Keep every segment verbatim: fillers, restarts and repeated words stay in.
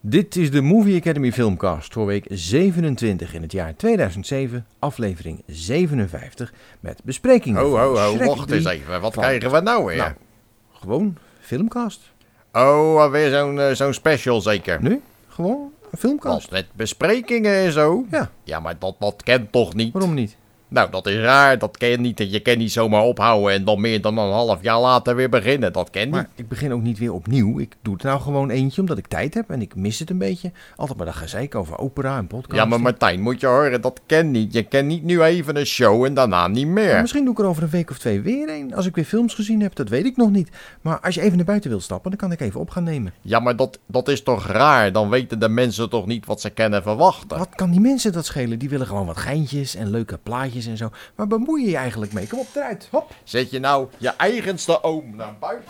Dit is de Movie Academy Filmcast voor week zevenentwintig in het jaar tweeduizend zeven, aflevering zevenenvijftig, met besprekingen Ho, ho, ho, Shrek wacht eens drie even. Wat van- krijgen we nou weer? Nou, gewoon filmcast. Oh, alweer zo'n uh, zo'n special zeker? Nu? Gewoon een filmcast. Wat, met besprekingen en zo? Ja, Ja, maar dat, dat kent toch niet? waarom niet? Nou, dat is raar. Dat ken je niet. Je kan niet zomaar ophouden en dan meer dan een half jaar later weer beginnen. Dat ken je Maar niet. ik begin ook niet weer opnieuw. Ik doe het nou gewoon eentje omdat ik tijd heb en ik mis het een beetje. Altijd maar dat gezeik over opera en podcast. Ja, maar Martijn, moet je horen, dat ken niet. Je kent niet nu even een show en daarna niet meer. Maar misschien doe ik er over een week of twee weer een. Als ik weer films gezien heb, dat weet ik nog niet. Maar als je even naar buiten wilt stappen, dan kan ik even op gaan nemen. Ja, maar dat, dat is toch raar? Dan weten de mensen toch niet wat ze kunnen verwachten? Wat kan die mensen dat schelen? Die willen gewoon wat geintjes en leuke plaatjes en zo. Maar bemoei je je eigenlijk mee? Kom op, eruit. Hop. Zet je nou je eigenste oom naar buiten?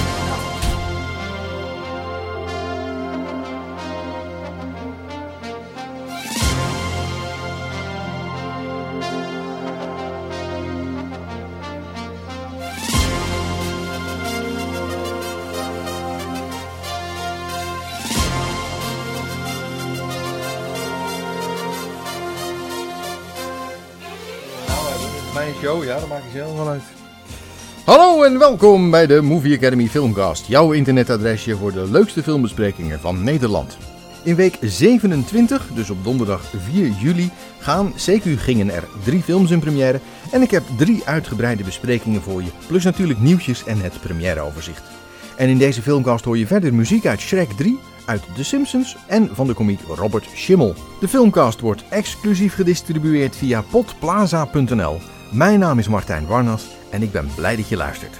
Mijn show, ja, dat maak ik zelf wel uit. Hallo en welkom bij de Movie Academy Filmcast. Jouw internetadresje voor de leukste filmbesprekingen van Nederland. In week zevenentwintig, dus op donderdag vier juli, gaan, C Q gingen er drie films in première. En ik heb drie uitgebreide besprekingen voor je, plus natuurlijk nieuwtjes en het premièreoverzicht. En in deze filmcast hoor je verder muziek uit Shrek drie, uit The Simpsons en van de komiek Robert Schimmel. De filmcast wordt exclusief gedistribueerd via podplaza punt n l. Mijn naam is Martijn Warnas en ik ben blij dat je luistert.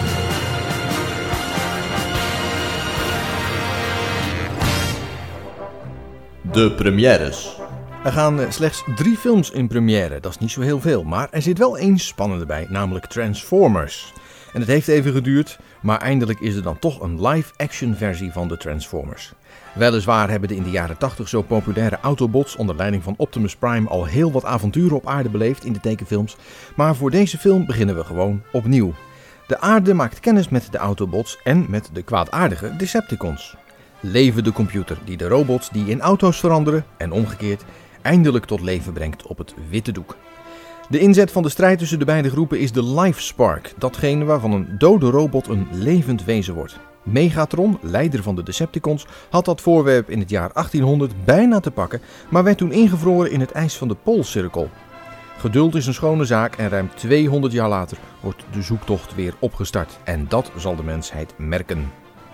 De premières. Er gaan eh, slechts drie films in première, dat is niet zo heel veel, maar er zit wel één spannende bij, namelijk Transformers. En het heeft even geduurd, maar eindelijk is er dan toch een live-action versie van de Transformers. Weliswaar hebben de in de jaren tachtig zo populaire Autobots onder leiding van Optimus Prime al heel wat avonturen op aarde beleefd in de tekenfilms, maar voor deze film beginnen we gewoon opnieuw. De aarde maakt kennis met de Autobots en met de kwaadaardige Decepticons. Leven de computer die de robots die in auto's veranderen en omgekeerd eindelijk tot leven brengt op het witte doek. De inzet van de strijd tussen de beide groepen is de Life Spark, datgene waarvan een dode robot een levend wezen wordt. Megatron, leider van de Decepticons, had dat voorwerp in het jaar achttienhonderd bijna te pakken, maar werd toen ingevroren in het ijs van de Poolcirkel. Geduld is een schone zaak en ruim tweehonderd jaar later wordt de zoektocht weer opgestart en dat zal de mensheid merken.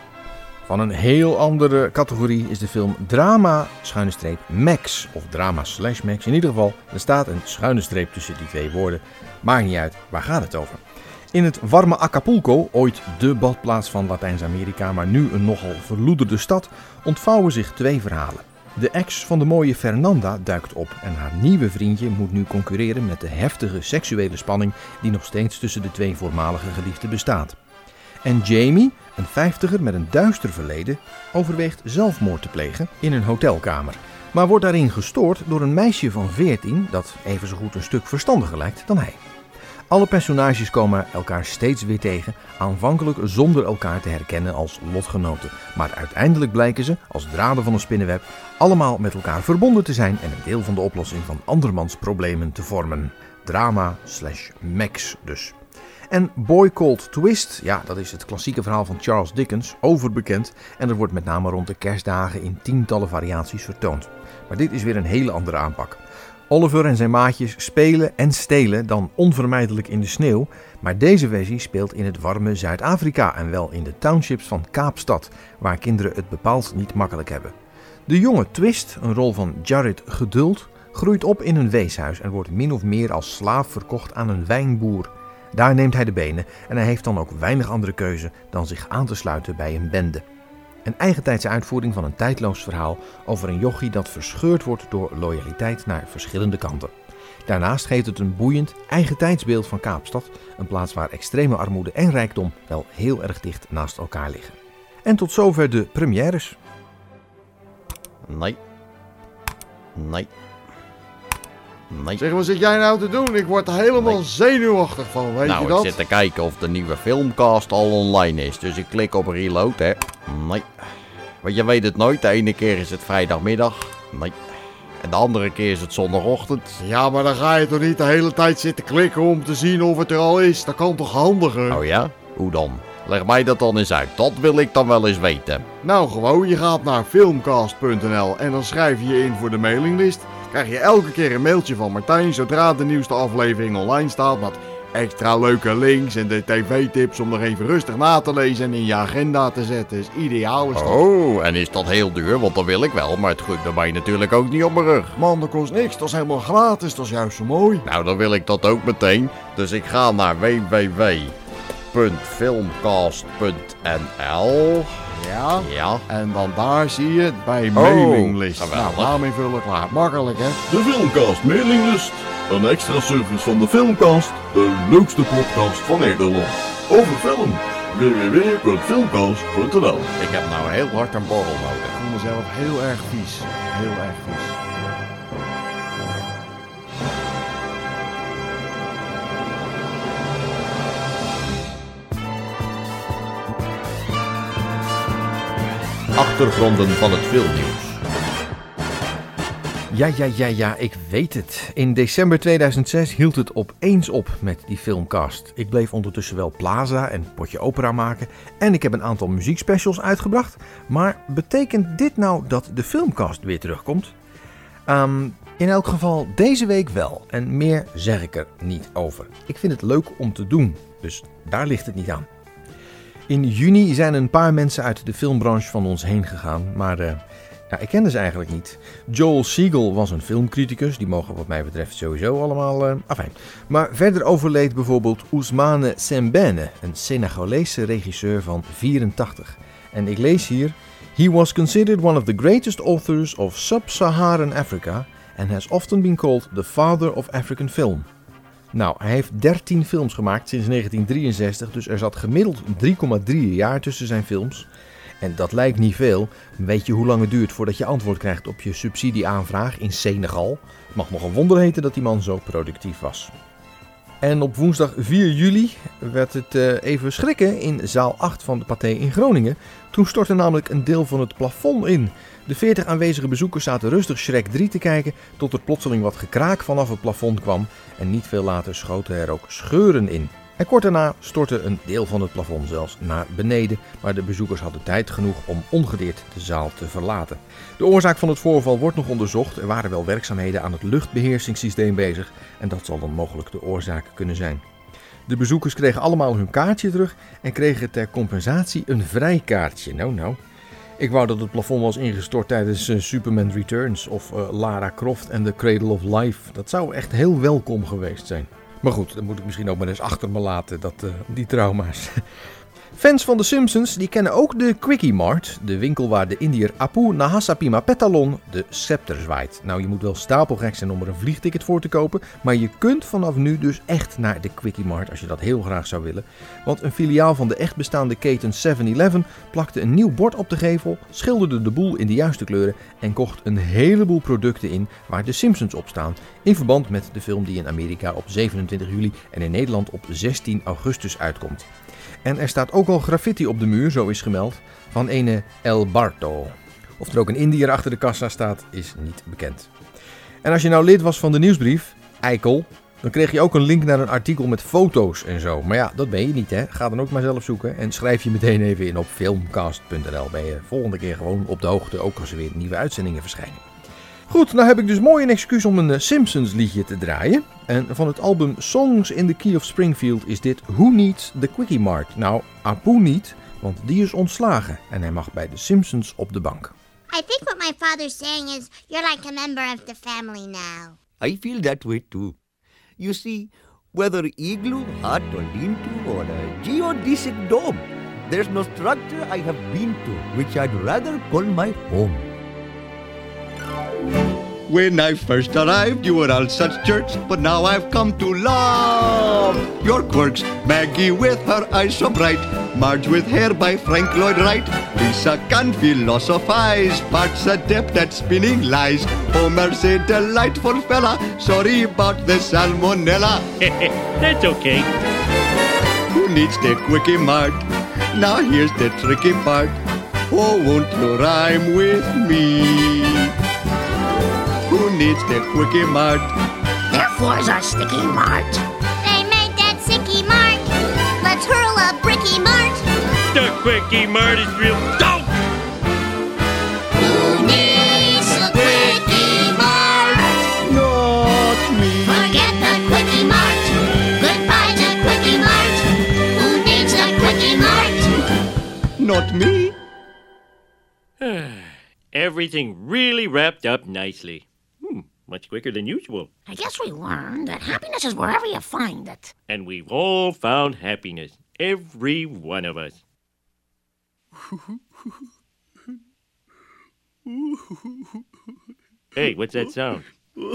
Van een heel andere categorie is de film Drama schuine streep Max, of Drama slash Max. In ieder geval, er staat een schuine streep tussen die twee woorden. Maakt niet uit, waar gaat het over? In het warme Acapulco, ooit de badplaats van Latijns-Amerika, maar nu een nogal verloederde stad, ontvouwen zich twee verhalen. De ex van de mooie Fernanda duikt op en haar nieuwe vriendje moet nu concurreren met de heftige seksuele spanning die nog steeds tussen de twee voormalige geliefden bestaat. En Jamie, een vijftiger met een duister verleden, overweegt zelfmoord te plegen in een hotelkamer, maar wordt daarin gestoord door een meisje van veertien dat even zo goed een stuk verstandiger lijkt dan hij. Alle personages komen elkaar steeds weer tegen, aanvankelijk zonder elkaar te herkennen als lotgenoten. Maar uiteindelijk blijken ze, als draden van een spinnenweb, allemaal met elkaar verbonden te zijn en een deel van de oplossing van andermans problemen te vormen. Drama slash Max dus. En Boy Called Twist, ja, dat is het klassieke verhaal van Charles Dickens, overbekend. En er wordt met name rond de kerstdagen in tientallen variaties vertoond. Maar dit is weer een hele andere aanpak. Oliver en zijn maatjes spelen en stelen dan onvermijdelijk in de sneeuw, maar deze versie speelt in het warme Zuid-Afrika en wel in de townships van Kaapstad, waar kinderen het bepaald niet makkelijk hebben. De jonge Twist, een rol van Jared Geduld, groeit op in een weeshuis en wordt min of meer als slaaf verkocht aan een wijnboer. Daar neemt hij de benen en hij heeft dan ook weinig andere keuze dan zich aan te sluiten bij een bende. Een eigentijdse uitvoering van een tijdloos verhaal over een jochie dat verscheurd wordt door loyaliteit naar verschillende kanten. Daarnaast geeft het een boeiend, eigentijds beeld van Kaapstad, een plaats waar extreme armoede en rijkdom wel heel erg dicht naast elkaar liggen. En tot zover de premières. Nee. Nee. Nee. Zeg, wat zit jij nou te doen? Ik word er helemaal Nee. zenuwachtig van, weet nou, je dat? ik zit te kijken of de nieuwe filmcast al online is. Dus ik klik op reload, hè. Nee. Want je weet het nooit. De ene keer is het vrijdagmiddag. Nee. En de andere keer is het zondagochtend. Ja, maar dan ga je toch niet de hele tijd zitten klikken om te zien of het er al is. Dat kan toch handiger? Oh ja? Hoe dan? Leg mij dat dan eens uit. Dat wil ik dan wel eens weten. Nou gewoon, je gaat naar filmcast punt n l en dan schrijf je je in voor de mailinglist. Krijg je elke keer een mailtje van Martijn zodra de nieuwste aflevering online staat. Met extra leuke links en de tv-tips om nog even rustig na te lezen en in je agenda te zetten. Is ideaal is dat. Oh, en is dat heel duur? Want dat wil ik wel, maar het groeit bij mij natuurlijk ook niet op mijn rug. Man, dat kost niks. Dat is helemaal gratis. Dat is juist zo mooi. Nou, dan wil ik dat ook meteen. Dus ik ga naar w w w punt filmcast punt n l. Ja, Ja. en dan daar zie je het bij Oh, mailinglist. Nou, geweldig. naam invullen, klaar. Makkelijk, hè? De Filmcast mailinglist. Een extra service van de Filmcast. De leukste podcast van Nederland. Over film. w w w punt filmcast punt n l. Ik heb nou heel hard een borrel nodig. Ik voel mezelf heel erg vies. Heel erg vies. Achtergronden van het filmnieuws. Ja, ja, ja, ja, ik weet het. In december tweeduizend zes hield het opeens op met die filmcast. Ik bleef ondertussen wel Plaza en Potje Opera maken en ik heb een aantal muziekspecials uitgebracht. Maar betekent dit nou dat de filmcast weer terugkomt? Um, in elk geval deze week wel en meer zeg ik er niet over. Ik vind het leuk om te doen, dus daar ligt het niet aan. In juni zijn een paar mensen uit de filmbranche van ons heen gegaan, maar uh, ja, ik kende ze eigenlijk niet. Joel Siegel was een filmcriticus, die mogen wat mij betreft sowieso allemaal uh, afijn. Maar verder overleed bijvoorbeeld Ousmane Sembène, een Senegolese regisseur van vierentachtig. En ik lees hier: He was considered one of the greatest authors of sub-Saharan Africa and has often been called the father of African film. Nou, hij heeft dertien films gemaakt sinds negentien drieënzestig, dus er zat gemiddeld drie komma drie jaar tussen zijn films. En dat lijkt niet veel. Weet je hoe lang het duurt voordat je antwoord krijgt op je subsidieaanvraag in Senegal? Het mag nog een wonder heten dat die man zo productief was. En op woensdag vier juli werd het uh, even schrikken in zaal acht van de Pathé in Groningen. Toen stortte namelijk een deel van het plafond in. De veertig aanwezige bezoekers zaten rustig Shrek drie te kijken tot er plotseling wat gekraak vanaf het plafond kwam. En niet veel later schoten er ook scheuren in. En kort daarna stortte een deel van het plafond zelfs naar beneden, maar de bezoekers hadden tijd genoeg om ongedeerd de zaal te verlaten. De oorzaak van het voorval wordt nog onderzocht. Er waren wel werkzaamheden aan het luchtbeheersingssysteem bezig en dat zal dan mogelijk de oorzaak kunnen zijn. De bezoekers kregen allemaal hun kaartje terug en kregen ter compensatie een vrijkaartje. Nou nou. Ik wou dat het plafond was ingestort tijdens uh, Superman Returns of uh, Lara Croft and the Cradle of Life. Dat zou echt heel welkom geweest zijn. Maar goed, dan moet ik misschien ook maar eens achter me laten, dat, uh, die trauma's. Fans van The Simpsons die kennen ook de Quickie Mart, de winkel waar de Indiër Apu Nahasapima Petalon de scepter zwaait. Nou, je moet wel stapelgek zijn om er een vliegticket voor te kopen, maar je kunt vanaf nu dus echt naar de Quickie Mart als je dat heel graag zou willen. Want een filiaal van de echt bestaande keten seven eleven plakte een nieuw bord op de gevel, schilderde de boel in de juiste kleuren en kocht een heleboel producten in waar de Simpsons op staan, in verband met de film die in Amerika op zevenentwintig juli en in Nederland op zestien augustus uitkomt. En er staat ook al graffiti op de muur, zo is gemeld, van ene El Barto. Of er ook een Indiër achter de kassa staat, is niet bekend. En als je nou lid was van de nieuwsbrief, eikel, dan kreeg je ook een link naar een artikel met foto's en zo. Maar ja, dat ben je niet, hè. Ga dan ook maar zelf zoeken en schrijf je meteen even in op filmcast punt n l. Ben je volgende keer gewoon op de hoogte, ook als er weer nieuwe uitzendingen verschijnen. Goed, nou heb ik dus mooi een excuus om een Simpsons liedje te draaien. En van het album Songs in the Key of Springfield is dit Who Needs the Quickie Mart? Nou, Apu niet, want die is ontslagen en hij mag bij de Simpsons op de bank. I think what my father's saying is you're like a member of the family now. I feel that way too. You see, whether igloo, hut or lean-to or a geodesic dome, there's no structure I have been to which I'd rather call my home. When I first arrived, you were all such jerks, but now I've come to love your quirks. Maggie with her eyes so bright, Marge with hair by Frank Lloyd Wright, Lisa can philosophize, Bart's adept at spinning lies, Homer's a delightful fella, sorry about the salmonella. That's okay. Who needs the Quickie Mart? Now here's the tricky part. Oh, won't you rhyme with me? Who needs the Quickie Mart? Therefores our Sticky Mart. They made that Sicky Mart. Let's hurl a Bricky Mart. The Quickie Mart is real dope! Who needs a Quickie Mart? Not me. Forget the Quickie Mart. Goodbye to Quickie Mart. Who needs a Quickie Mart? Not me. Everything really wrapped up nicely. Hmm, much quicker than usual. I guess we learned that happiness is wherever you find it. And we've all found happiness. Every one of us. Hey, what's that sound?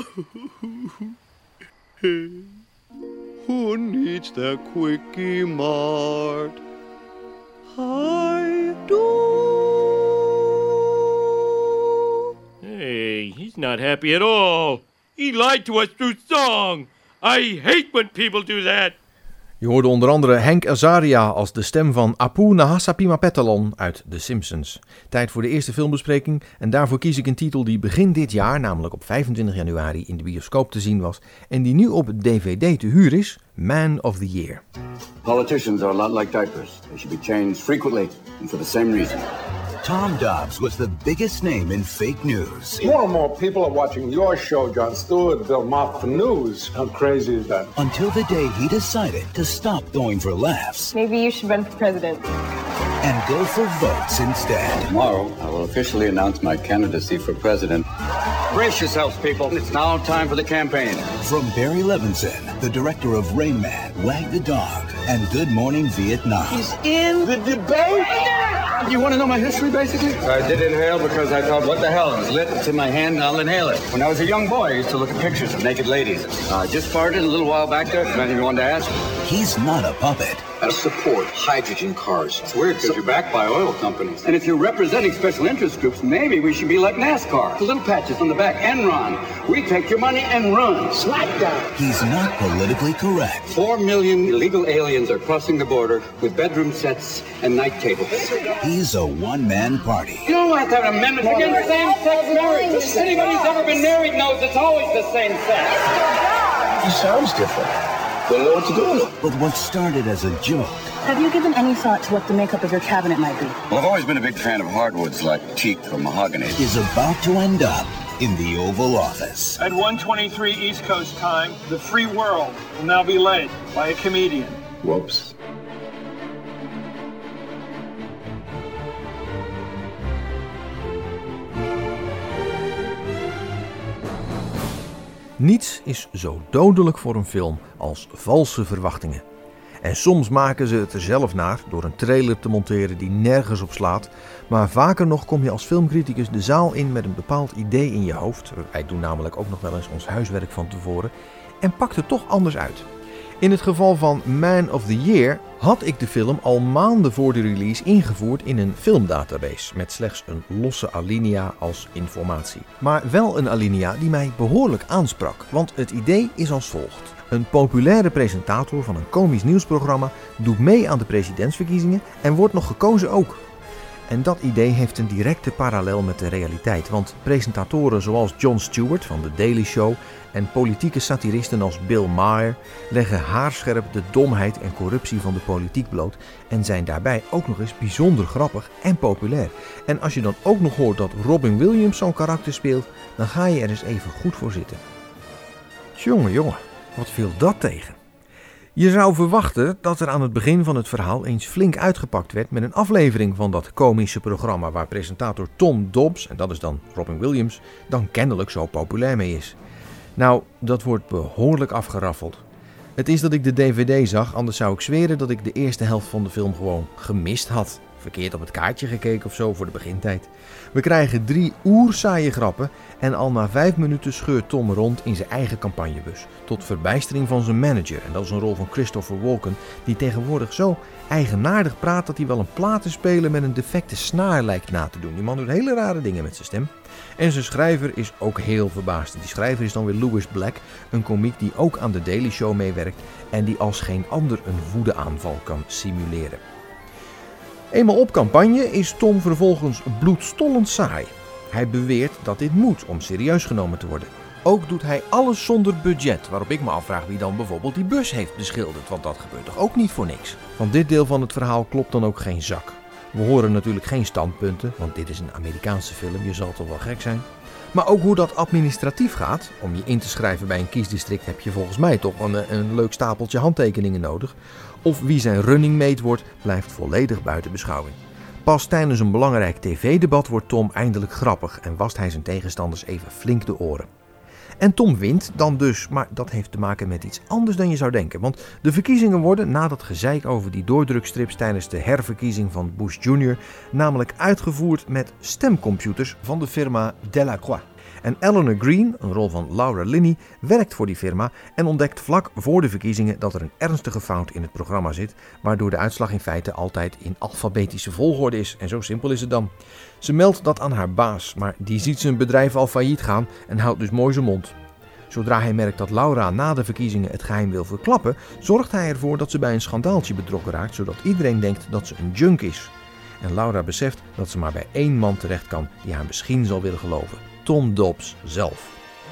Who needs the Quickie Mart? I do. Hey, he's not happy at all. He lied to us through song. I hate when people do that. Je hoorde onder andere Hank Azaria als de stem van Apu Nahasapimapetalon uit The Simpsons. Tijd voor de eerste filmbespreking en daarvoor kies ik een titel die begin dit jaar, namelijk op vijfentwintig januari, in de bioscoop te zien was en die nu op D V D te huur is, Man of the Year. Politicians are a lot like diapers. They should be changed frequently and for the same reason. Tom Dobbs was the biggest name in fake news. More and more people are watching your show, Jon Stewart, Bill Maher, for news. How crazy is that? Until the day he decided to stop going for laughs. Maybe you should run for president. And go for votes instead. Tomorrow, I will officially announce my candidacy for president. Brace yourselves, people. It's now time for the campaign. From Barry Levinson, the director of Rain Man, Wag the Dog, and Good Morning Vietnam. He's in the debate. You want to know my history, basically? I did inhale because I thought, what the hell? It's lit. It's in my hand. I'll inhale it. When I was a young boy, I used to look at pictures of naked ladies. I uh, just farted a little while back there. Anything you wanted to ask? He's not a puppet. I support hydrogen cars. It's weird because you're backed by oil companies. And if you're representing special interest groups, maybe we should be like NASCAR. The little patches on the back, Enron. We take your money and run. Smackdown. He's not politically correct. Four million illegal aliens are crossing the border with bedroom sets and night tables. He's a one-man party. You don't have to have an amendment against same-sex marriage. Anybody who's ever been married knows it's always the same sex. He sounds different. Don't know what to do with it. But what started as a joke. Have you given any thought to what the makeup of your cabinet might be? Well, I've always been a big fan of hardwoods like teak or mahogany. Is about to end up in the Oval Office. At one twenty-three East Coast time, the free world will now be led by a comedian. Whoops. Niets is zo dodelijk voor een film als valse verwachtingen. En soms maken ze het er zelf naar door een trailer te monteren die nergens op slaat. Maar vaker nog kom je als filmcriticus de zaal in met een bepaald idee in je hoofd. Wij doen namelijk ook nog wel eens ons huiswerk van tevoren. En pakt het toch anders uit. In het geval van Man of the Year had ik de film al maanden voor de release ingevoerd in een filmdatabase met slechts een losse alinea als informatie. Maar wel een alinea die mij behoorlijk aansprak, want het idee is als volgt. Een populaire presentator van een komisch nieuwsprogramma doet mee aan de presidentsverkiezingen en wordt nog gekozen ook. En dat idee heeft een directe parallel met de realiteit, want presentatoren zoals Jon Stewart van The Daily Show en politieke satiristen als Bill Maher leggen haarscherp de domheid en corruptie van de politiek bloot en zijn daarbij ook nog eens bijzonder grappig en populair. En als je dan ook nog hoort dat Robin Williams zo'n karakter speelt, dan ga je er eens even goed voor zitten. Jongen, jongen, wat viel dat tegen? Je zou verwachten dat er aan het begin van het verhaal eens flink uitgepakt werd met een aflevering van dat komische programma waar presentator Tom Dobbs, en dat is dan Robin Williams, dan kennelijk zo populair mee is. Nou, dat wordt behoorlijk afgeraffeld. Het is dat ik de D V D zag, anders zou ik zweren dat ik de eerste helft van de film gewoon gemist had. Verkeerd op het kaartje gekeken of zo voor de begintijd. We krijgen drie oersaaie grappen en al na vijf minuten scheurt Tom rond in zijn eigen campagnebus. Tot verbijstering van zijn manager, en dat is een rol van Christopher Walken, die tegenwoordig zo eigenaardig praat dat hij wel een platenspeler met een defecte snaar lijkt na te doen. Die man doet hele rare dingen met zijn stem. En zijn schrijver is ook heel verbaasd. Die schrijver is dan weer Louis Black, een komiek die ook aan The Daily Show meewerkt en die als geen ander een woedeaanval kan simuleren. Eenmaal op campagne is Tom vervolgens bloedstollend saai. Hij beweert dat dit moet om serieus genomen te worden. Ook doet hij alles zonder budget, waarop ik me afvraag wie dan bijvoorbeeld die bus heeft beschilderd, want dat gebeurt toch ook niet voor niks. Van dit deel van het verhaal klopt dan ook geen zak. We horen natuurlijk geen standpunten, want dit is een Amerikaanse film, je zal toch wel gek zijn. Maar ook hoe dat administratief gaat, om je in te schrijven bij een kiesdistrict heb je volgens mij toch een, een leuk stapeltje handtekeningen nodig. Of wie zijn running mate wordt, blijft volledig buiten beschouwing. Pas tijdens een belangrijk tv-debat wordt Tom eindelijk grappig en wast hij zijn tegenstanders even flink de oren. En Tom wint dan dus, maar dat heeft te maken met iets anders dan je zou denken. Want de verkiezingen worden, na dat gezeik over die doordrukstrips tijdens de herverkiezing van Bush junior, namelijk uitgevoerd met stemcomputers van de firma Delacroix. En Eleanor Green, een rol van Laura Linney, werkt voor die firma en ontdekt vlak voor de verkiezingen dat er een ernstige fout in het programma zit, waardoor de uitslag in feite altijd in alfabetische volgorde is. En zo simpel is het dan. Ze meldt dat aan haar baas, maar die ziet zijn bedrijf al failliet gaan en houdt dus mooi zijn mond. Zodra hij merkt dat Laura na de verkiezingen het geheim wil verklappen, zorgt hij ervoor dat ze bij een schandaaltje betrokken raakt, zodat iedereen denkt dat ze een junk is. En Laura beseft dat ze maar bij één man terecht kan die haar misschien zal willen geloven. Tom Dobbs zelf.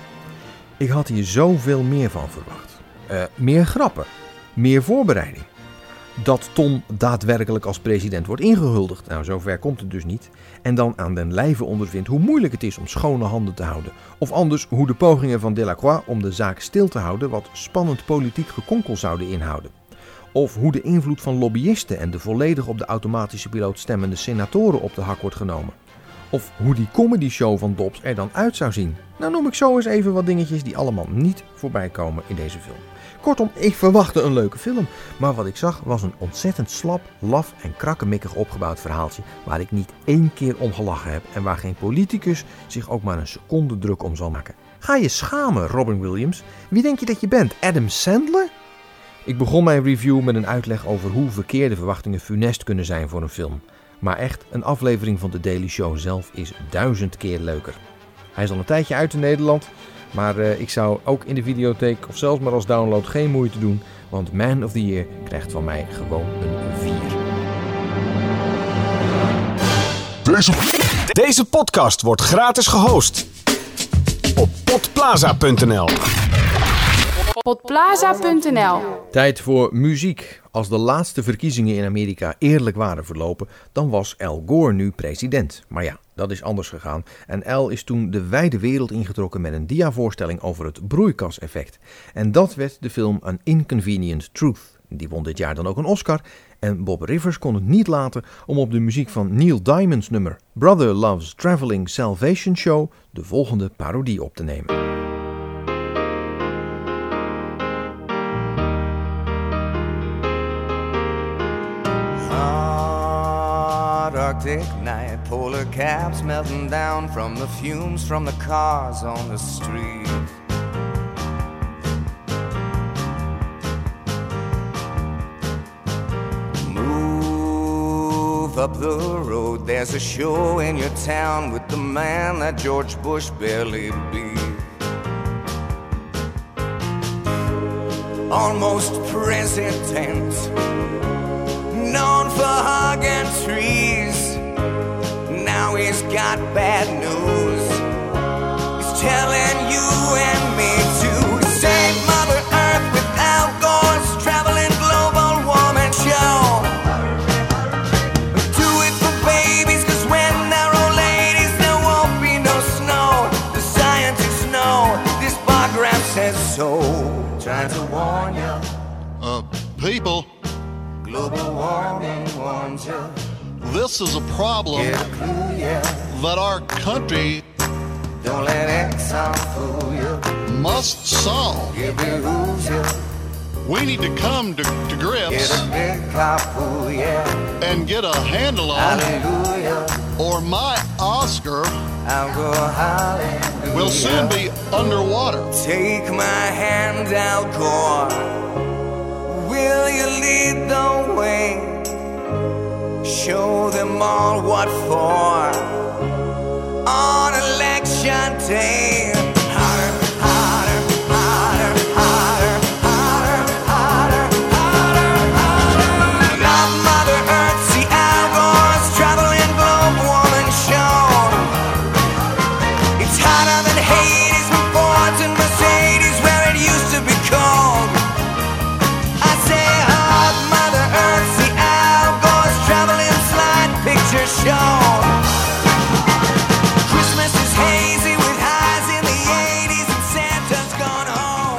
Ik had hier zoveel meer van verwacht. Uh, meer grappen. Meer voorbereiding. Dat Tom daadwerkelijk als president wordt ingehuldigd. Nou, zover komt het dus niet. En dan aan den lijve ondervindt hoe moeilijk het is om schone handen te houden. Of anders hoe de pogingen van Delacroix om de zaak stil te houden wat spannend politiek gekonkel zouden inhouden. Of hoe de invloed van lobbyisten en de volledig op de automatische piloot stemmende senatoren op de hak wordt genomen. Of hoe die comedy-show van Dobbs er dan uit zou zien. Nou noem ik zo eens even wat dingetjes die allemaal niet voorbij komen in deze film. Kortom, ik verwachtte een leuke film. Maar wat ik zag was een ontzettend slap, laf en krakkemikkig opgebouwd verhaaltje waar ik niet één keer om gelachen heb en waar geen politicus zich ook maar een seconde druk om zal maken. Ga je schamen, Robin Williams? Wie denk je dat je bent? Adam Sandler? Ik begon mijn review met een uitleg over hoe verkeerde verwachtingen funest kunnen zijn voor een film. Maar echt, een aflevering van The Daily Show zelf is duizend keer leuker. Hij is al een tijdje uit in Nederland, maar uh, ik zou ook in de videotheek of zelfs maar als download geen moeite doen, want Man of the Year krijgt van mij gewoon een vier. Deze, Deze podcast wordt gratis gehost op podplaza punt n l. podplaza punt n l. Tijd voor muziek. Als de laatste verkiezingen in Amerika eerlijk waren verlopen, dan was Al Gore nu president. Maar ja, dat is anders gegaan. En Al is toen de wijde wereld ingetrokken met een diavoorstelling over het broeikaseffect. En dat werd de film An Inconvenient Truth. Die won dit jaar dan ook een Oscar. En Bob Rivers kon het niet laten om op de muziek van Neil Diamond's nummer Brother Loves Traveling Salvation Show de volgende parodie op te nemen. Arctic night, polar caps melting down from the fumes from the cars on the street. Move up the road, there's a show in your town with the man that George Bush barely beat. Almost president, known for hugging trees. Now he's got bad news. He's telling you and me to save Mother Earth with Al Gore's traveling global warming show. Do it for babies, cause when they're old ladies there won't be no snow. The scientists know, this bar graph says so. Trying to warn you. Uh, people. Global warming warns you. This is a problem Get a clue, yeah. that our country Don't let Exxon fool you. must solve. It behooves you. We need to come to, to grips Get a big carpool, yeah. and get a handle on Hallelujah. or my Oscar I'll go hallelujah. will soon be underwater. Take my hand, Al Gore. Will you lead the way? Show them all what for on election day. Hotter, hotter, hotter, hotter, hotter, hotter, hotter, hotter. Love Mother Earth, see Al Gore. driving Hades with Fords and Mercedes where it used to be cold. I say, hug Mother Earth, see Al Gore's traveling slide picture show. Christmas is hazy with highs in the eighties and Santa's gone home.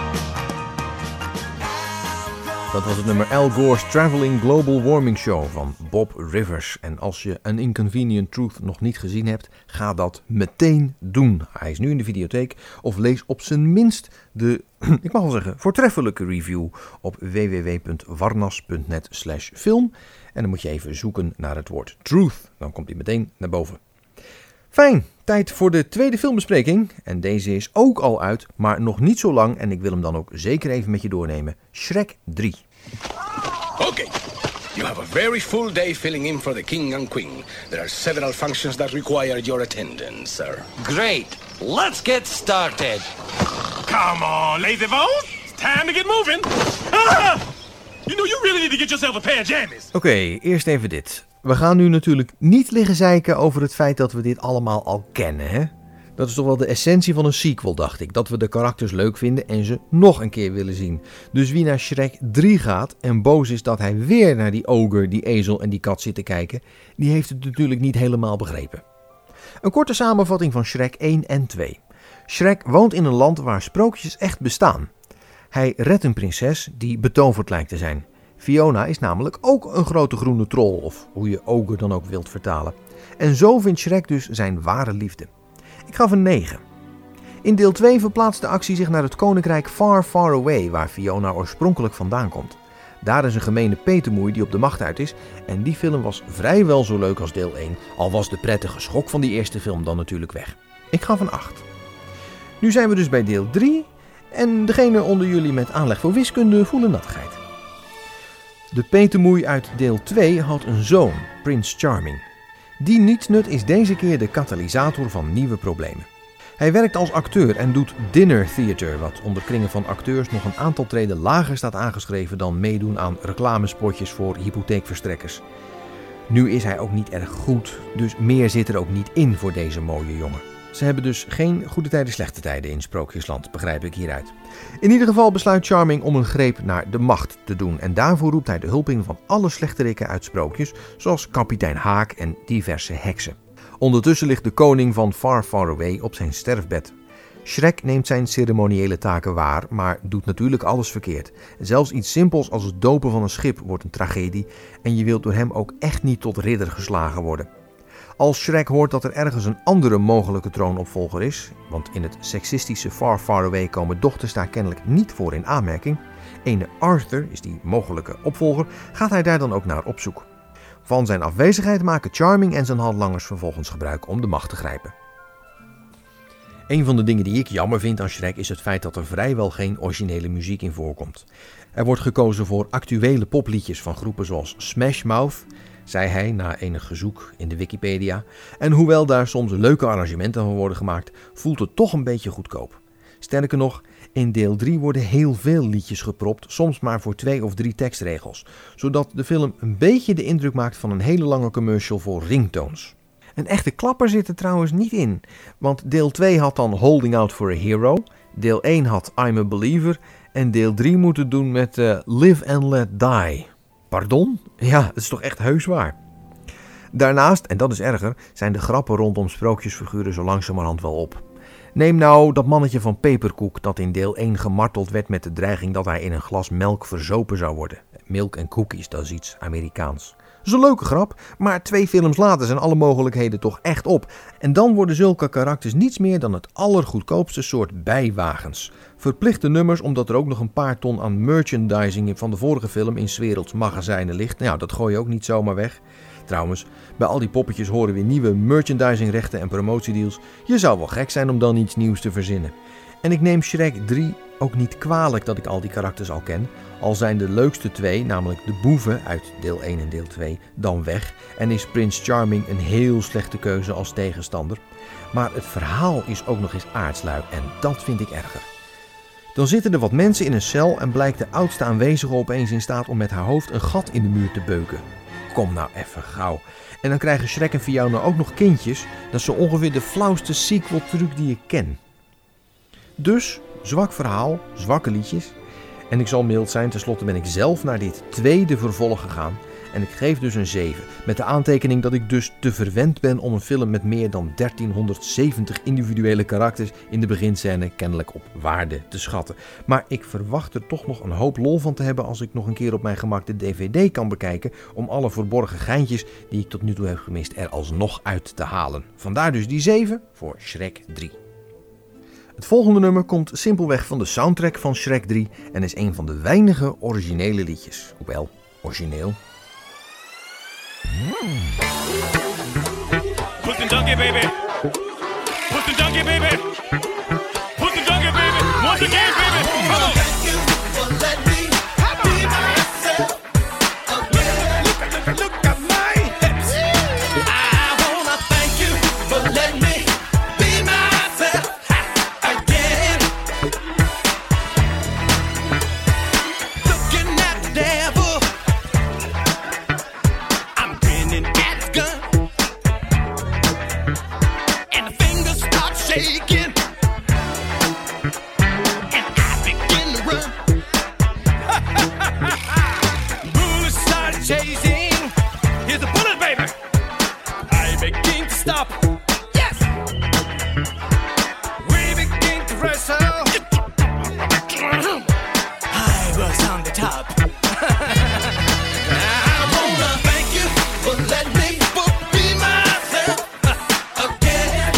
Dat was het nummer Al Gore's Traveling Global Warming Show van Bob Rivers. En als je An Inconvenient Truth nog niet gezien hebt, ga dat meteen doen. Hij is nu in de videotheek of lees op zijn minst de, ik mag wel zeggen, voortreffelijke review op w w w punt warnas punt net slash film. En dan moet je even zoeken naar het woord truth. Dan komt hij meteen naar boven. Fijn, tijd voor de tweede filmbespreking. En deze is ook al uit, maar nog niet zo lang. En ik wil hem dan ook zeker even met je doornemen. Shrek drie. Okay. You have a very full day filling in for the king and queen. There are several functions that require your attendance, sir. Great. Let's get started. Come on, lazy bones. It's time to get moving. Ah! You know, you really need to get yourself a pair of jammies. Oké, okay, eerst even dit. We gaan nu natuurlijk niet liggen zeiken over het feit dat we dit allemaal al kennen, hè? Dat is toch wel de essentie van een sequel, dacht ik. Dat we de karakters leuk vinden en ze nog een keer willen zien. Dus wie naar Shrek drie gaat en boos is dat hij weer naar die ogre, die ezel en die kat zit te kijken, die heeft het natuurlijk niet helemaal begrepen. Een korte samenvatting van Shrek één en twee. Shrek woont in een land waar sprookjes echt bestaan. Hij redt een prinses die betoverd lijkt te zijn. Fiona is namelijk ook een grote groene troll, of hoe je ogre dan ook wilt vertalen. En zo vindt Shrek dus zijn ware liefde. Ik gaf een negen. In deel twee verplaatst de actie zich naar het koninkrijk Far Far Away, waar Fiona oorspronkelijk vandaan komt. Daar is een gemene petermoei die op de macht uit is en die film was vrijwel zo leuk als deel één, al was de prettige schok van die eerste film dan natuurlijk weg. Ik gaf een acht. Nu zijn we dus bij deel drie en degene onder jullie met aanleg voor wiskunde voelen nattigheid. De petermoei uit deel twee had een zoon, Prince Charming. Die nietsnut is deze keer de katalysator van nieuwe problemen. Hij werkt als acteur en doet dinner theater, wat onder kringen van acteurs nog een aantal treden lager staat aangeschreven dan meedoen aan reclamespotjes voor hypotheekverstrekkers. Nu is hij ook niet erg goed, dus meer zit er ook niet in voor deze mooie jongen. Ze hebben dus geen goede tijden, slechte tijden in Sprookjesland, begrijp ik hieruit. In ieder geval besluit Charming om een greep naar de macht te doen en daarvoor roept hij de hulp in van alle slechterikken uit sprookjes, zoals kapitein Haak en diverse heksen. Ondertussen ligt de koning van Far Far Away op zijn sterfbed. Shrek neemt zijn ceremoniële taken waar, maar doet natuurlijk alles verkeerd. Zelfs iets simpels als het dopen van een schip wordt een tragedie en je wilt door hem ook echt niet tot ridder geslagen worden. Als Shrek hoort dat er ergens een andere mogelijke troonopvolger is, want in het seksistische Far Far Away komen dochters daar kennelijk niet voor in aanmerking, ene Arthur is die mogelijke opvolger, gaat hij daar dan ook naar op zoek. Van zijn afwezigheid maken Charming en zijn handlangers vervolgens gebruik om de macht te grijpen. Een van de dingen die ik jammer vind aan Shrek is het feit dat er vrijwel geen originele muziek in voorkomt. Er wordt gekozen voor actuele popliedjes van groepen zoals Smash Mouth, zei hij na enig gezoek in de Wikipedia. En hoewel daar soms leuke arrangementen van worden gemaakt, voelt het toch een beetje goedkoop. Sterker nog, in deel drie worden heel veel liedjes gepropt, soms maar voor twee of drie tekstregels, zodat de film een beetje de indruk maakt van een hele lange commercial voor ringtones. Een echte klapper zit er trouwens niet in, want deel twee had dan Holding Out for a Hero, deel één had I'm a Believer en deel drie moet het doen met uh, Live and Let Die. Pardon? Ja, dat is toch echt heus waar. Daarnaast, en dat is erger, zijn de grappen rondom sprookjesfiguren zo langzamerhand wel op. Neem nou dat mannetje van Peperkoek dat in deel één gemarteld werd met de dreiging dat hij in een glas melk verzopen zou worden. Milk en cookies, dat is iets Amerikaans. Dat is een leuke grap, maar twee films later zijn alle mogelijkheden toch echt op. En dan worden zulke karakters niets meer dan het allergoedkoopste soort bijwagens. Verplichte nummers omdat er ook nog een paar ton aan merchandising van de vorige film in 's werelds magazijnen ligt. Nou, dat gooi je ook niet zomaar weg. Trouwens, bij al die poppetjes horen weer nieuwe merchandisingrechten en promotiedeals. Je zou wel gek zijn om dan iets nieuws te verzinnen. En ik neem Shrek drie ook niet kwalijk dat ik al die karakters al ken. Al zijn de leukste twee, namelijk de boeven uit deel één en deel twee, dan weg. En is Prince Charming een heel slechte keuze als tegenstander. Maar het verhaal is ook nog eens aardslui en dat vind ik erger. Dan zitten er wat mensen in een cel en blijkt de oudste aanwezige opeens in staat om met haar hoofd een gat in de muur te beuken. kom nou even gauw. En dan krijgen Shrek en Fiona ook nog kindjes. Dat is zo ongeveer de flauwste sequel truc die ik ken. Dus, zwak verhaal, zwakke liedjes. En ik zal mild zijn, tenslotte ben ik zelf naar dit tweede vervolg gegaan. En ik geef dus een zeven. Met de aantekening dat ik dus te verwend ben om een film met meer dan dertienhonderdzeventig individuele karakters in de beginscène kennelijk op waarde te schatten. Maar ik verwacht er toch nog een hoop lol van te hebben als ik nog een keer op mijn gemak de D V D kan bekijken. Om alle verborgen geintjes die ik tot nu toe heb gemist er alsnog uit te halen. Vandaar dus die zeven voor Shrek drie. Het volgende nummer komt simpelweg van de soundtrack van Shrek drie en is een van de weinige originele liedjes. Hoewel, origineel. Put the donkey, baby. Put the donkey, baby. Put the donkey, baby. Once again, baby. Come on. Thank you for letting me be myself. Look, look, look at my hips. I wanna thank you for letting me be myself again. Looking at the devil. Shaking, and I begin to run. Bullets started chasing. Here's a bullet, baby. I begin to stop. Yes, we begin to wrestle. I was on the top. I wanna thank you for letting me be myself again.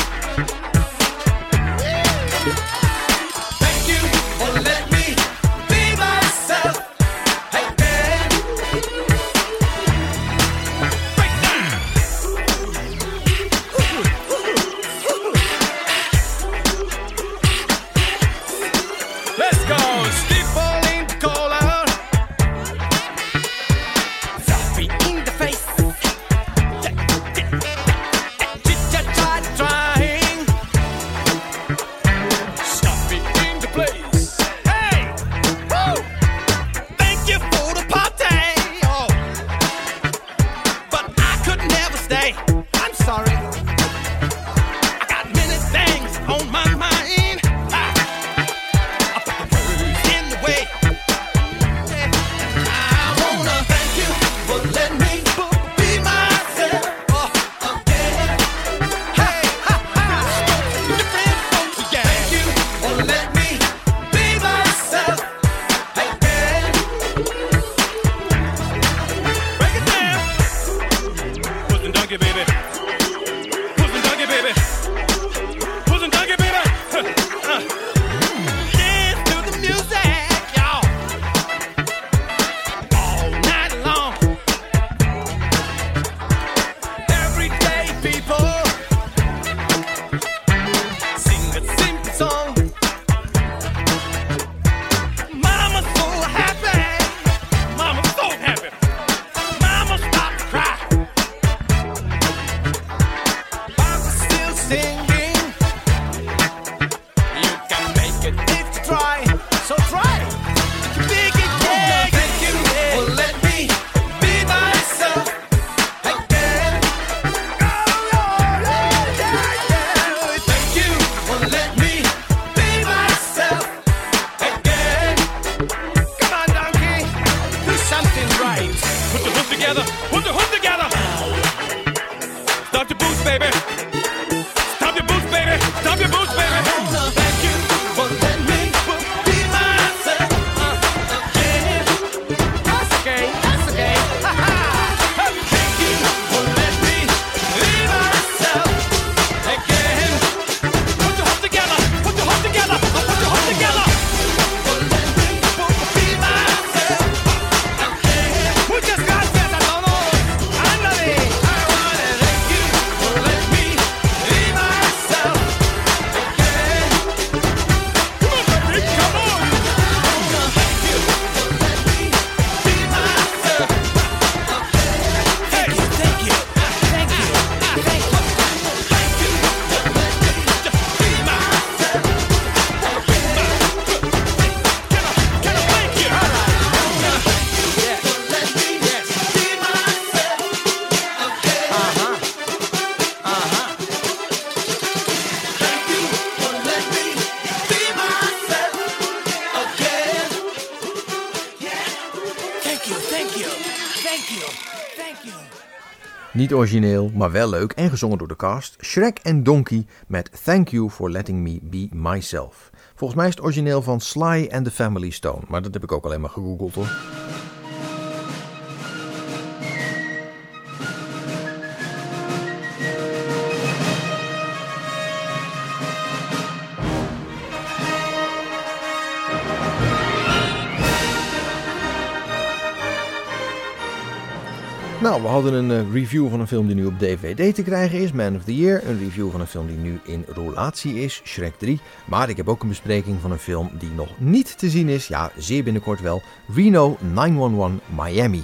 Niet origineel, maar wel leuk en gezongen door de cast. Shrek en Donkey met Thank You for Letting Me Be Myself. Volgens mij is het origineel van Sly and the Family Stone, maar dat heb ik ook alleen maar gegoogeld hoor. Nou, we hadden een uh, review van een film die nu op D V D te krijgen is, Man of the Year. Een review van een film die nu in roulatie is, Shrek drie. Maar ik heb ook een bespreking van een film die nog niet te zien is, ja, zeer binnenkort wel, Reno nine one one Miami.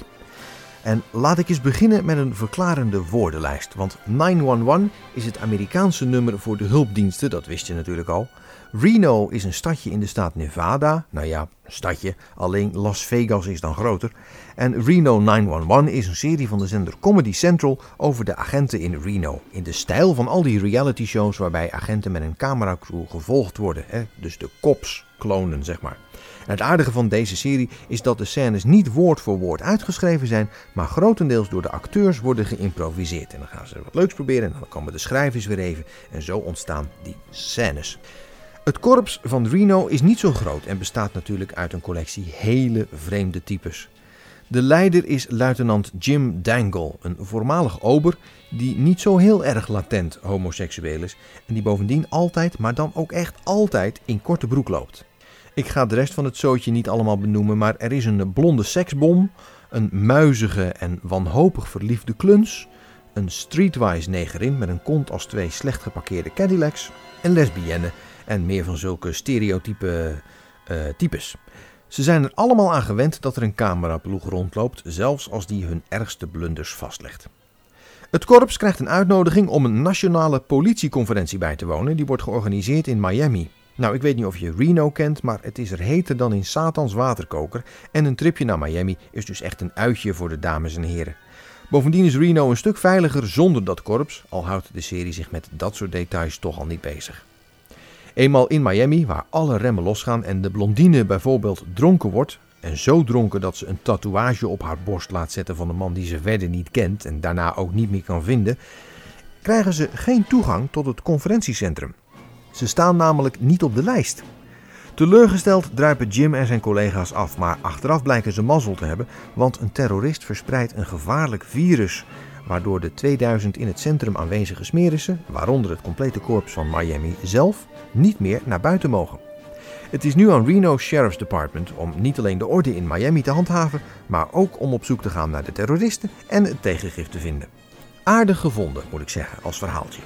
En laat ik eens beginnen met een verklarende woordenlijst, want nine one one is het Amerikaanse nummer voor de hulpdiensten, dat wist je natuurlijk al. Reno is een stadje in de staat Nevada, nou ja, een stadje, alleen Las Vegas is dan groter. En Reno nine one one is een serie van de zender Comedy Central over de agenten in Reno. In de stijl van al die reality shows waarbij agenten met een cameracrew gevolgd worden, hè? Dus de cops klonen zeg maar. En het aardige van deze serie is dat de scènes niet woord voor woord uitgeschreven zijn, maar grotendeels door de acteurs worden geïmproviseerd. En dan gaan ze wat leuks proberen en dan komen de schrijvers weer even en zo ontstaan die scènes. Het korps van Reno is niet zo groot en bestaat natuurlijk uit een collectie hele vreemde types. De leider is luitenant Jim Dangle, een voormalig ober die niet zo heel erg latent homoseksueel is en die bovendien altijd, maar dan ook echt altijd in korte broek loopt. Ik ga de rest van het zootje niet allemaal benoemen, maar er is een blonde seksbom, een muizige en wanhopig verliefde kluns, een streetwise negerin met een kont als twee slecht geparkeerde Cadillacs, een lesbienne en meer van zulke stereotype uh, types. Ze zijn er allemaal aan gewend dat er een cameraploeg rondloopt, zelfs als die hun ergste blunders vastlegt. Het korps krijgt een uitnodiging om een nationale politieconferentie bij te wonen. Die wordt georganiseerd in Miami. Nou, ik weet niet of je Reno kent, maar het is er heter dan in Satans waterkoker. En een tripje naar Miami is dus echt een uitje voor de dames en heren. Bovendien is Reno een stuk veiliger zonder dat korps, al houdt de serie zich met dat soort details toch al niet bezig. Eenmaal in Miami, waar alle remmen losgaan en de blondine bijvoorbeeld dronken wordt, en zo dronken dat ze een tatoeage op haar borst laat zetten van een man die ze verder niet kent en daarna ook niet meer kan vinden, krijgen ze geen toegang tot het conferentiecentrum. Ze staan namelijk niet op de lijst. Teleurgesteld druipen Jim en zijn collega's af, maar achteraf blijken ze mazzel te hebben, want een terrorist verspreidt een gevaarlijk virus, waardoor de tweeduizend in het centrum aanwezige smerissen, waaronder het complete korps van Miami zelf, niet meer naar buiten mogen. Het is nu aan Reno Sheriff's Department om niet alleen de orde in Miami te handhaven, maar ook om op zoek te gaan naar de terroristen en het tegengif te vinden. Aardig gevonden, moet ik zeggen, als verhaaltje.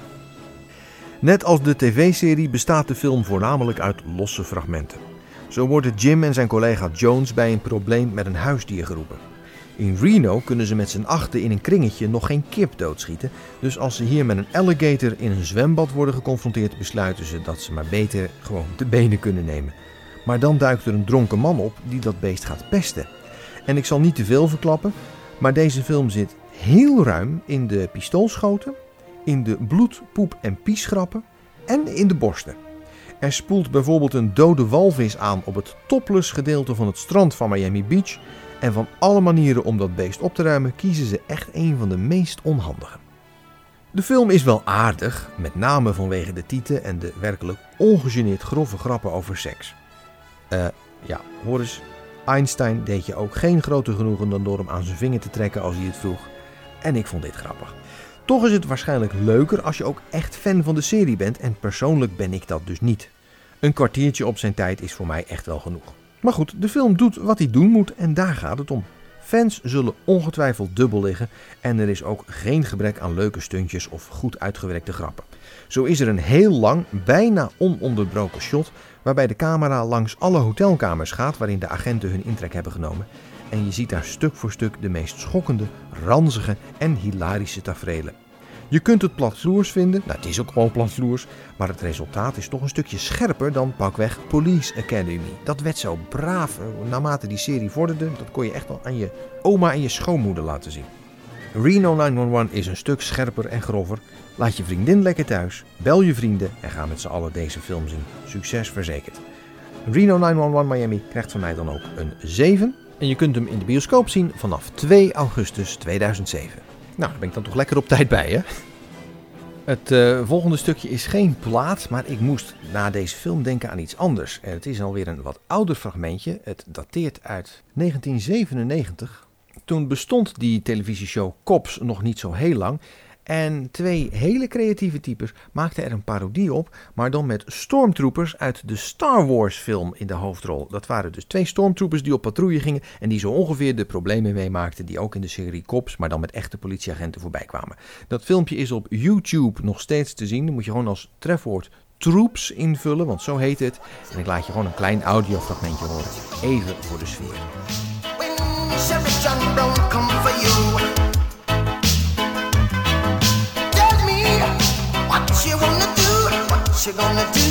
Net als de tv-serie bestaat de film voornamelijk uit losse fragmenten. Zo worden Jim en zijn collega Jones bij een probleem met een huisdier geroepen. In Reno kunnen ze met z'n achten in een kringetje nog geen kip doodschieten, dus als ze hier met een alligator in een zwembad worden geconfronteerd, besluiten ze dat ze maar beter gewoon de benen kunnen nemen. Maar dan duikt er een dronken man op die dat beest gaat pesten. En ik zal niet te veel verklappen, maar deze film zit heel ruim in de pistoolschoten, in de bloed, poep en piesgrappen en in de borsten. Er spoelt bijvoorbeeld een dode walvis aan op het topless gedeelte van het strand van Miami Beach. En van alle manieren om dat beest op te ruimen kiezen ze echt een van de meest onhandige. De film is wel aardig, met name vanwege de titel en de werkelijk ongegeneerd grove grappen over seks. Uh, ja, hoor eens, Einstein deed je ook geen groter genoegen dan door hem aan zijn vinger te trekken als hij het vroeg. En ik vond dit grappig. Toch is het waarschijnlijk leuker als je ook echt fan van de serie bent en persoonlijk ben ik dat dus niet. Een kwartiertje op zijn tijd is voor mij echt wel genoeg. Maar goed, de film doet wat hij doen moet en daar gaat het om. Fans zullen ongetwijfeld dubbel liggen en er is ook geen gebrek aan leuke stuntjes of goed uitgewerkte grappen. Zo is er een heel lang, bijna ononderbroken shot waarbij de camera langs alle hotelkamers gaat waarin de agenten hun intrek hebben genomen. En je ziet daar stuk voor stuk de meest schokkende, ranzige en hilarische taferelen. Je kunt het platvloers vinden, nou het is ook gewoon platvloers, maar het resultaat is toch een stukje scherper dan pakweg Police Academy. Dat werd zo braaf, naarmate die serie vorderde, dat kon je echt wel aan je oma en je schoonmoeder laten zien. Reno nine one one is een stuk scherper en grover. Laat je vriendin lekker thuis, bel je vrienden en ga met z'n allen deze film zien. Succes verzekerd. Reno nine one one Miami krijgt van mij dan ook een zeven en je kunt hem in de bioscoop zien vanaf twee augustus tweeduizend zeven. Nou, daar ben ik dan toch lekker op tijd bij, hè? Het uh, volgende stukje is geen plaat, maar ik moest na deze film denken aan iets anders. En het is alweer een wat ouder fragmentje. Het dateert uit negentien zevenennegentig. Toen bestond die televisieshow Cops nog niet zo heel lang. En twee hele creatieve types maakten er een parodie op, maar dan met stormtroopers uit de Star Wars film in de hoofdrol. Dat waren dus twee stormtroopers die op patrouille gingen en die zo ongeveer de problemen meemaakten die ook in de serie Cops, maar dan met echte politieagenten voorbij kwamen. Dat filmpje is op YouTube nog steeds te zien. Dan moet je gewoon als trefwoord troops invullen, want zo heet het. En ik laat je gewoon een klein audiofragmentje horen. Even voor de sfeer. When Sheriff John Brown come for you, tell me what you wanna do, what you gonna do.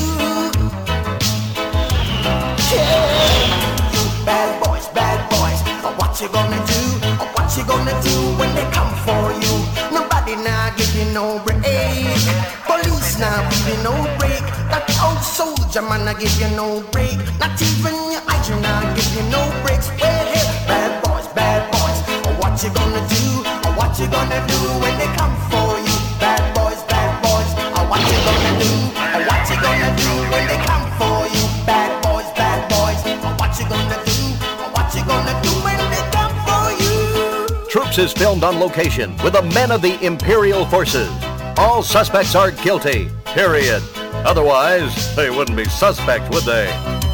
Yeah, you bad boys, bad boys, what you gonna do, what you gonna do when they come for you. Nobody now give you no break, police now give you no break. That old soldier man I give you no break, not even your eyes you now give you no breaks. Well, hey, bad boys, bad boys, what you gonna do, what you gonna do when they come for you. Bad boys, bad boys, what you gonna do, what you gonna do when they come for you. Bad boys, bad boys, what you gonna do, what you gonna do when they come for you. Troops is filmed on location with the men of the Imperial Forces. All suspects are guilty, period. Otherwise, they wouldn't be suspect, would they?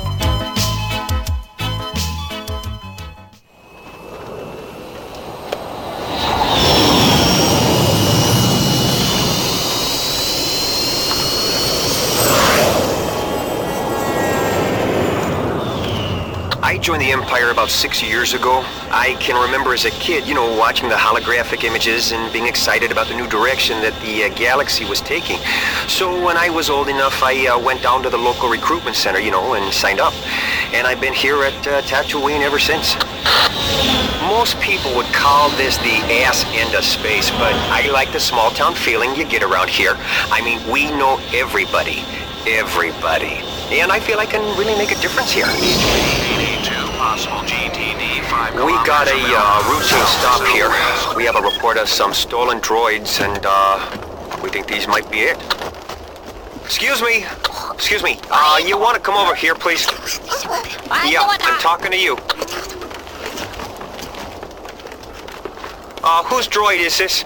I joined the Empire about six years ago. I can remember as a kid, you know, watching the holographic images and being excited about the new direction that the uh, galaxy was taking. So when I was old enough, I uh, went down to the local recruitment center, you know, and signed up. And I've been here at uh, Tatooine ever since. Most people would call this the ass end of space, but I like the small town feeling you get around here. I mean, we know everybody. Everybody. And I feel I can really make a difference here. We got a uh, routine stop here. We have a report of some stolen droids, and uh, we think these might be it. Excuse me. Excuse me. Uh, you want to come over here, please? Yeah, I'm talking to you. Uh, whose droid is this?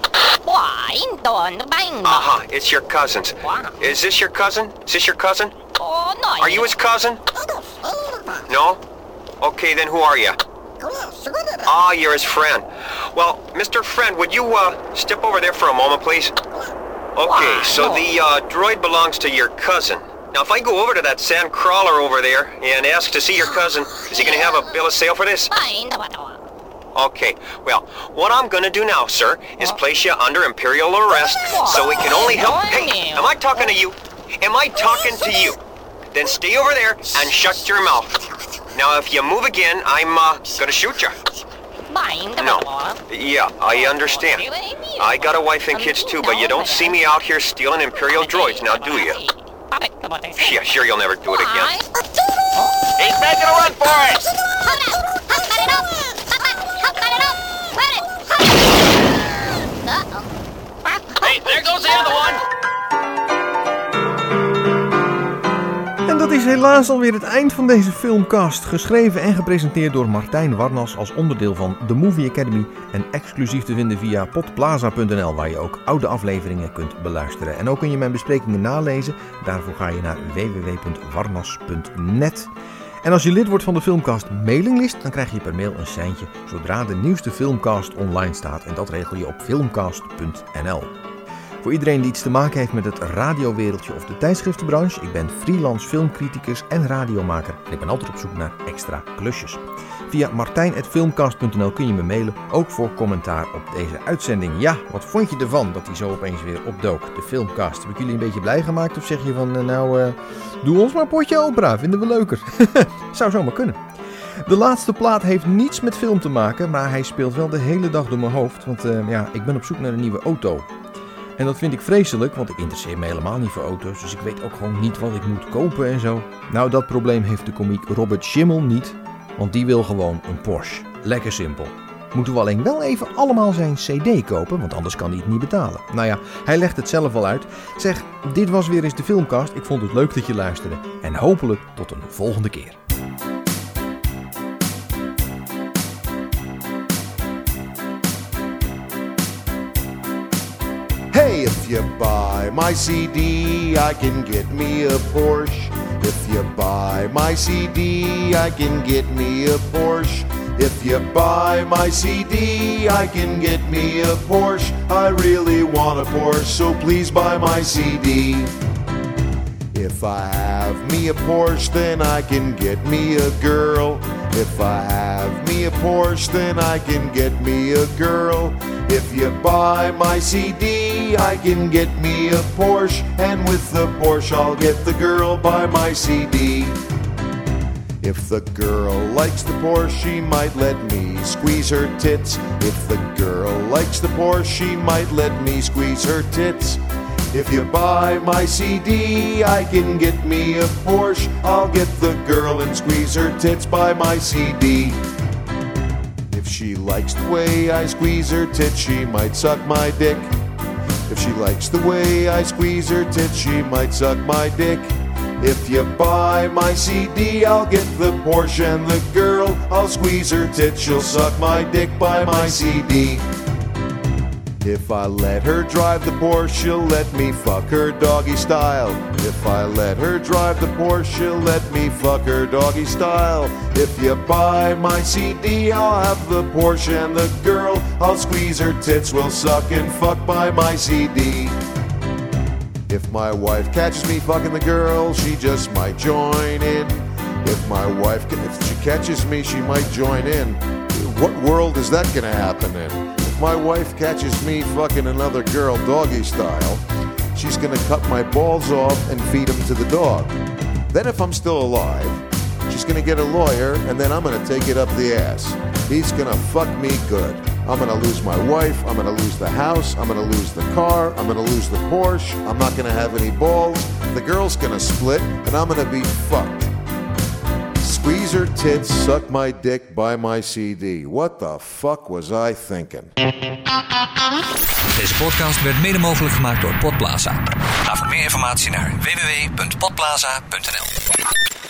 Uh-huh, it's your cousin's. Is this your cousin? Is this your cousin? Are you his cousin? No? Okay, then who are you? Ah, oh, you're his friend. Well, Mister Friend, would you, uh, step over there for a moment, please? Okay, so the, uh, droid belongs to your cousin. Now, if I go over to that sand crawler over there and ask to see your cousin, is he gonna have a bill of sale for this? Okay, well, what I'm gonna do now, sir, is place you under Imperial arrest so we can only help... Hey, am I talking to you? Am I talking to you? Then stay over there and shut your mouth. Now, if you move again, I'm, uh, gonna shoot you. No. Yeah, I understand. I got a wife and kids too, but you don't see me out here stealing Imperial droids, now do you? Yeah, sure you'll never do it again. He's making a run for it! Hey, there goes the other one! En dat is helaas alweer het eind van deze filmcast. Geschreven en gepresenteerd door Martijn Warnas als onderdeel van The Movie Academy. En exclusief te vinden via podplaza punt n l, waar je ook oude afleveringen kunt beluisteren. En ook kun je mijn besprekingen nalezen. Daarvoor ga je naar w w w punt warnas punt net. En als je lid wordt van de Filmcast mailinglist, dan krijg je per mail een seintje zodra de nieuwste Filmcast online staat. En dat regel je op filmcast punt n l. Voor iedereen die iets te maken heeft met het radiowereldje of de tijdschriftenbranche, ik ben freelance filmcriticus en radiomaker en ik ben altijd op zoek naar extra klusjes. Via martijn punt filmcast punt n l kun je me mailen, ook voor commentaar op deze uitzending. Ja, wat vond je ervan dat hij zo opeens weer opdook, de Filmcast? Heb ik jullie een beetje blij gemaakt of zeg je van, nou, uh, doe ons maar een potje opera, vinden we leuker? Zou zomaar kunnen. De laatste plaat heeft niets met film te maken, maar hij speelt wel de hele dag door mijn hoofd, want uh, ja, ik ben op zoek naar een nieuwe auto. En dat vind ik vreselijk, want ik interesseer me helemaal niet voor auto's, dus ik weet ook gewoon niet wat ik moet kopen en zo. Nou, dat probleem heeft de komiek Robert Schimmel niet, want die wil gewoon een Porsche. Lekker simpel. moeten we alleen wel even allemaal zijn cd kopen, want anders kan hij het niet betalen. Nou ja, hij legt het zelf al uit. Zeg, dit was weer eens de Filmcast. Ik vond het leuk dat je luisterde. En hopelijk tot een volgende keer. Hey, if you buy my C D, I can get me a Porsche. If you buy my C D, I can get me a Porsche. If you buy my C D, I can get me a Porsche. I really want a Porsche, so please buy my C D. If I have me a Porsche, then I can get me a girl. If I have me a Porsche, then I can get me a girl. If you buy my C D, I can get me a Porsche, and with the Porsche I'll get the girl by my C D. If the girl likes the Porsche, she might let me squeeze her tits. If the girl likes the Porsche, she might let me squeeze her tits. If you buy my C D, I can get me a Porsche. I'll get the girl and squeeze her tits by my C D. If she likes the way I squeeze her tits, she might suck my dick. If she likes the way I squeeze her tits, she might suck my dick. If you buy my C D, I'll get the Porsche and the girl. I'll squeeze her tits, she'll suck my dick by my C D. If I let her drive the Porsche, she'll let me fuck her doggy style. If I let her drive the Porsche, she'll let me fuck her doggy style. If you buy my C D, I'll have the Porsche and the girl. I'll squeeze her tits, we'll suck and fuck by my C D. If my wife catches me fucking the girl, she just might join in. If my wife, if she catches me, she might join in. What world is that gonna happen in? If my wife catches me fucking another girl doggy style, she's gonna cut my balls off and feed them to the dog. Then if I'm still alive, she's gonna get a lawyer, and then I'm gonna take it up the ass. He's gonna fuck me good. I'm gonna lose my wife, I'm gonna lose the house, I'm gonna lose the car, I'm gonna lose the Porsche, I'm not gonna have any balls, the girl's gonna split, and I'm gonna be fucked. Squeeze her tits, suck my dick, buy my C D. What the fuck was I thinking? Deze podcast werd mede mogelijk gemaakt door Podplaza. Ga voor meer informatie naar w w w punt podplaza punt n l.